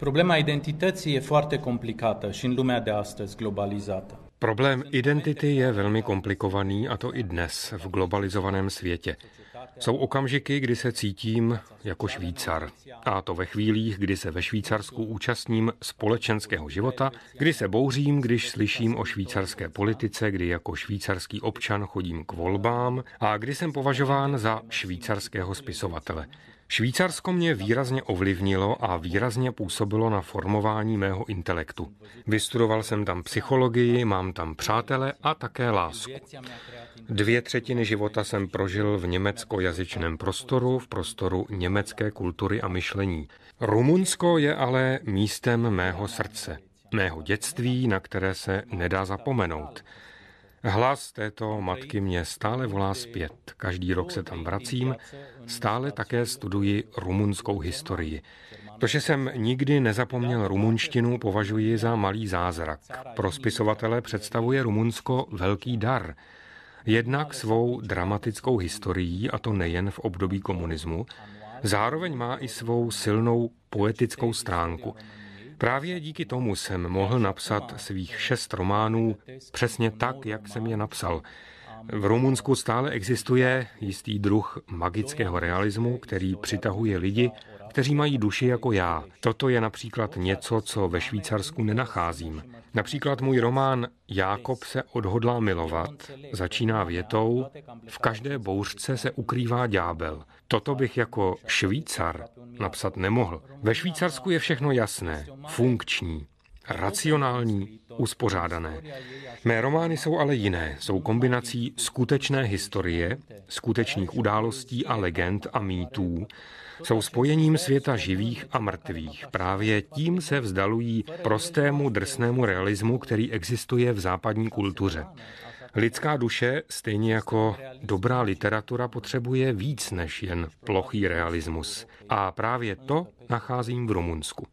Problema identității e foarte complicată și în lumea de astăzi globalizată. Problém identity je velmi komplikovaný, a to i dnes v globalizovaném světě. Jsou okamžiky, kdy se cítím jako Švýcar. A to ve chvílích, kdy se ve Švýcarsku účastním společenského života, kdy se bouřím, když slyším o švýcarské politice, kdy jako švýcarský občan chodím k volbám a kdy jsem považován za švýcarského spisovatele. Švýcarsko mě výrazně ovlivnilo a výrazně působilo na formování mého intelektu. Vystudoval jsem tam psychologii, mám tam přátele a také lásku. 2/3 života jsem prožil v německojazyčném prostoru, v prostoru německé kultury a myšlení. Rumunsko je ale místem mého srdce, mého dětství, na které se nedá zapomenout. Hlas této matky mě stále volá zpět. Každý rok se tam vracím, stále také studuji rumunskou historii. To, že jsem nikdy nezapomněl rumunštinu, považuji za malý zázrak. Pro spisovatele představuje Rumunsko velký dar. Jednak svou dramatickou historií, a to nejen v období komunismu, zároveň má i svou silnou poetickou stránku. Právě díky tomu jsem mohl napsat svých 6 románů přesně tak, jak jsem je napsal. V Rumunsku stále existuje jistý druh magického realismu, který přitahuje lidi, kteří mají duši jako já. Toto je například něco, co ve Švýcarsku nenacházím. Například můj román Jákob se odhodlá milovat začíná větou: v každé bouřce se ukrývá ďábel. Toto bych jako Švýcar napsat nemohl. Ve Švýcarsku je všechno jasné, funkční, racionální, uspořádané. Mé romány jsou ale jiné, jsou kombinací skutečné historie, skutečných událostí a legend a mýtů, jsou spojením světa živých a mrtvých. Právě tím se vzdalují prostému drsnému realismu, který existuje v západní kultuře. Lidská duše, stejně jako dobrá literatura, potřebuje víc než jen plochý realismus. A právě to nacházím v Rumunsku.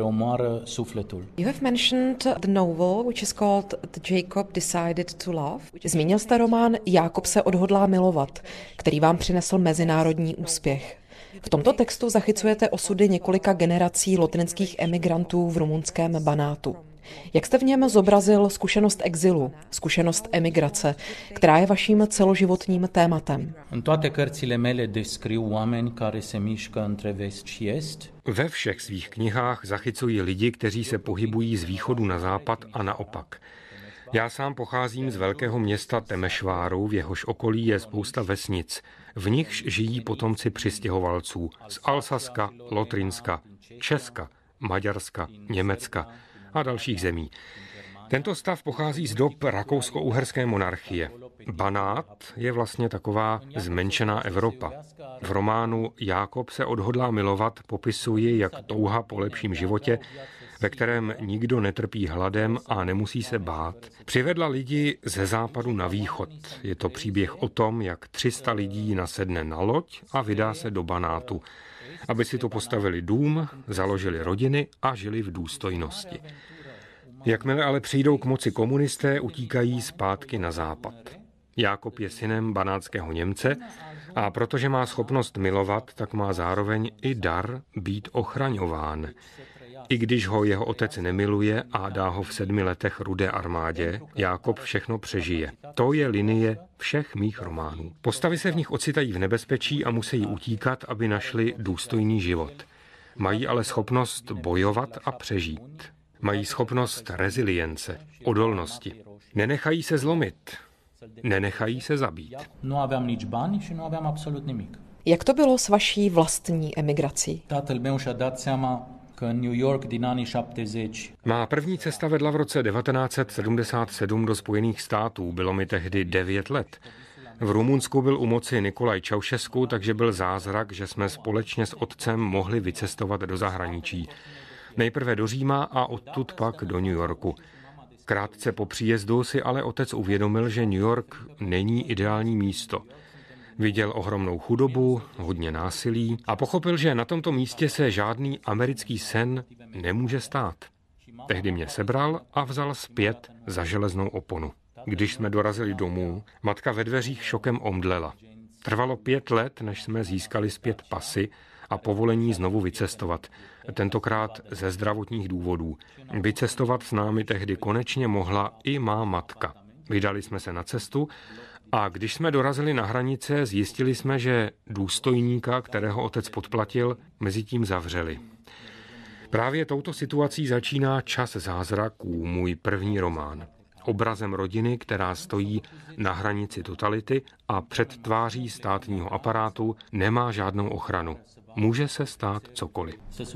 You have mentioned the novel which is called The Jacob Decided to Love. Zmínil jste román Jákob se odhodlá milovat, který vám přinesl mezinárodní úspěch. V tomto textu zachycujete osudy několika generací lotrinských emigrantů v rumunském Banátu. Jak jste v něm zobrazil zkušenost exilu, zkušenost emigrace, která je vaším celoživotním tématem? Ve všech svých knihách zachycují lidi, kteří se pohybují z východu na západ a naopak. Já sám pocházím z velkého města Temešváru, v jehož okolí je spousta vesnic. V nichž žijí potomci přistěhovalců z Alsaska, Lotrinska, Česka, Maďarska, Německa a dalších zemí. Tento stav pochází z dob rakousko-uherské monarchie. Banát je vlastně taková zmenšená Evropa. V románu Jákob se odhodlá milovat popisuji, jak touha po lepším životě, ve kterém nikdo netrpí hladem a nemusí se bát, přivedla lidi ze západu na východ. Je to příběh o tom, jak 300 lidí nasedne na loď a vydá se do Banátu, aby si tu postavili dům, založili rodiny a žili v důstojnosti. Jakmile ale přijdou k moci komunisté, utíkají zpátky na západ. Jákob je synem banátského Němce a protože má schopnost milovat, tak má zároveň i dar být ochraňován. I když ho jeho otec nemiluje a dá ho v 7 letech Rudé armádě, Jákob všechno přežije. To je linie všech mých románů. Postavy se v nich ocitají v nebezpečí a musí utíkat, aby našli důstojný život. Mají ale schopnost bojovat a přežít. Mají schopnost rezilience, odolnosti. Nenechají se zlomit. Nenechají se zabít. Jak to bylo s vaší vlastní emigrací? Má první cesta vedla v roce 1977 do Spojených států. Bylo mi tehdy 9 let. V Rumunsku byl u moci Nikolaj Čaušesku, takže byl zázrak, že jsme společně s otcem mohli vycestovat do zahraničí. Nejprve do Říma a odtud pak do New Yorku. Krátce po příjezdu si ale otec uvědomil, že New York není ideální místo. Viděl ohromnou chudobu, hodně násilí a pochopil, že na tomto místě se žádný americký sen nemůže stát. Tehdy mě sebral a vzal zpět za železnou oponu. Když jsme dorazili domů, matka ve dveřích šokem omdlela. Trvalo 5 let, než jsme získali zpět pasy a povolení znovu vycestovat. tentokrát ze zdravotních důvodů. Vycestovat s námi tehdy konečně mohla i má matka. Vydali jsme se na cestu a když jsme dorazili na hranice, zjistili jsme, že důstojníka, kterého otec podplatil, mezi tím zavřeli. Právě touto situací začíná Čas zázraků, můj první román. Obrazem rodiny, která stojí na hranici totality a před tváří státního aparátu nemá žádnou ochranu. Může se stát cokoliv.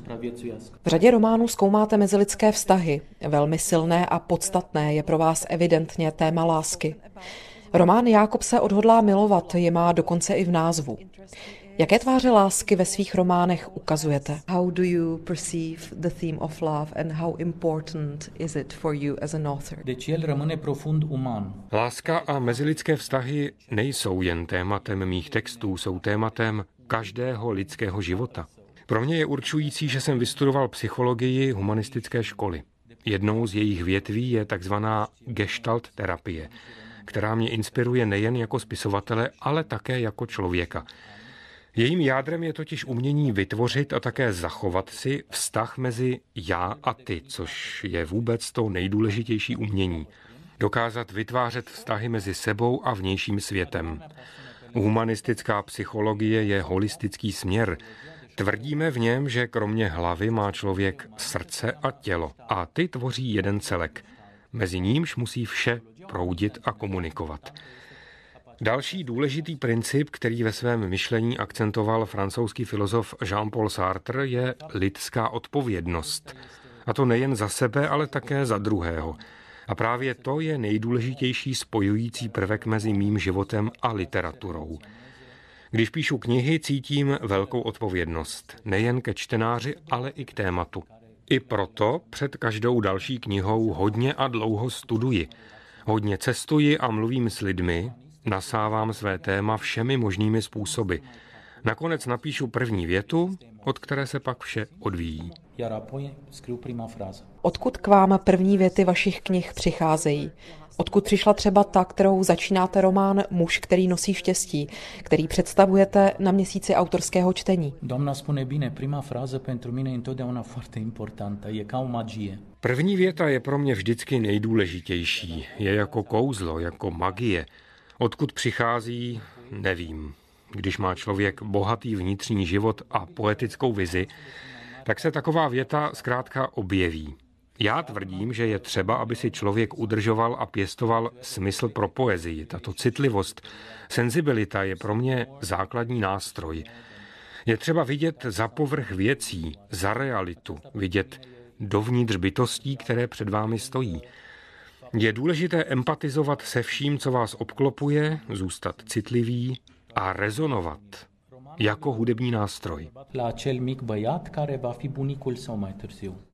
V řadě románů zkoumáte mezilidské vztahy. Velmi silné a podstatné je pro vás evidentně téma lásky. Román Jákob se odhodlá milovat je má dokonce i v názvu. Jaké tváře lásky ve svých románech ukazujete? How do you perceive the theme of love and how important is it for you as an author? Deci el rămâne profund uman. Láska a mezilidské vztahy nejsou jen tématem mých textů, jsou tématem každého lidského života. Pro mě je určující, že jsem vystudoval psychologii humanistické školy. Jednou z jejich větví je takzvaná gestalt terapie, která mě inspiruje nejen jako spisovatele, ale také jako člověka. Jejím jádrem je totiž umění vytvořit a také zachovat si vztah mezi já a ty, což je vůbec to nejdůležitější umění. Dokázat vytvářet vztahy mezi sebou a vnějším světem. Humanistická psychologie je holistický směr. Tvrdíme v něm, že kromě hlavy má člověk srdce a tělo a ty tvoří jeden celek. Mezi nímž musí vše proudit a komunikovat. Další důležitý princip, který ve svém myšlení akcentoval francouzský filozof Jean-Paul Sartre, je lidská odpovědnost. A to nejen za sebe, ale také za druhého. A právě to je nejdůležitější spojující prvek mezi mým životem a literaturou. Když píšu knihy, cítím velkou odpovědnost. Nejen ke čtenáři, ale i k tématu. I proto před každou další knihou hodně a dlouho studuji. Hodně cestuji a mluvím s lidmi, nasávám své téma všemi možnými způsoby. Nakonec napíšu první větu, od které se pak vše odvíjí. Odkud k vám první věty vašich knih přicházejí? Odkud přišla třeba ta, kterou začínáte román Muž, který nosí štěstí, který představujete na měsíci autorského čtení? Doamna spune bine, prima frază pentru mine e întotdeauna foarte importantă, e ca o magie. První věta je pro mě vždycky nejdůležitější. Je jako kouzlo, jako magie. Odkud přichází, nevím. Když má člověk bohatý vnitřní život a poetickou vizi, tak se taková věta zkrátka objeví. Já tvrdím, že je třeba, aby si člověk udržoval a pěstoval smysl pro poezii. Tato citlivost, senzibilita je pro mě základní nástroj. Je třeba vidět za povrch věcí, za realitu, vidět dovnitř bytostí, které před vámi stojí. Je důležité empatizovat se vším, co vás obklopuje, zůstat citlivý a rezonovat jako hudební nástroj. La acel mic băiat care va fi bunicul său mai târziu.